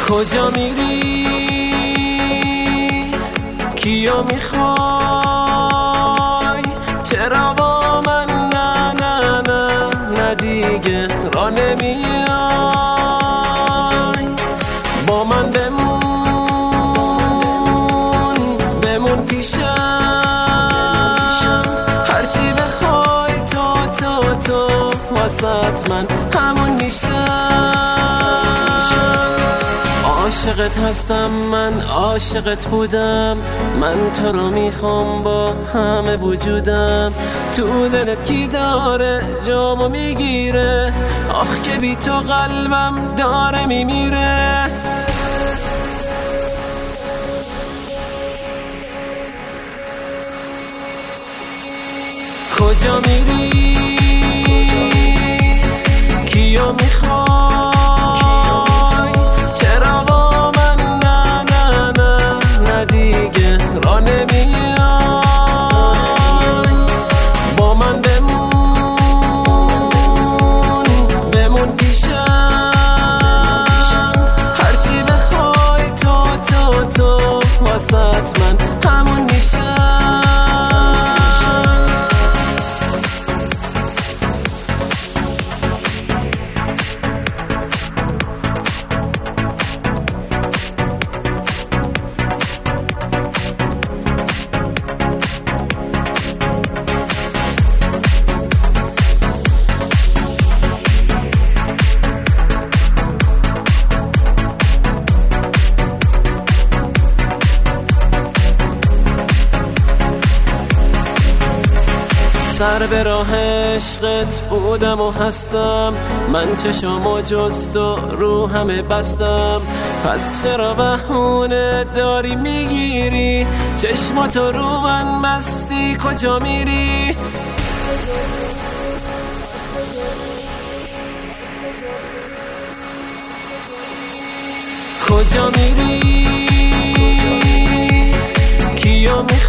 کجا میری؟ کیو میخوای؟ چرا با من نه نه نه نه دیگه را نمیای؟ با من بمون پیشم، هرچی بخوای تو واسط من همون میشم. عاشقت هستم، من عاشقت بودم، من تو رو میخوام با همه وجودم. تو دلت کی داره جامو میگیره؟ آخ که بی تو قلبم داره میمیره. کجا میری؟ کیو میخوای؟ چرا با من نه نه نه نه دیگه را نمیای؟ با من بمون پیشم، هرچی بخوای تو واسط من همون میشم. سر به راه عشقت بودم و هستم، من چشمو جز تو رو همه بستم. پس چرا بهونه داری میگیری؟ چشماتو رو من بستی، کجا میری؟ کجا میری؟ کیو میخوای؟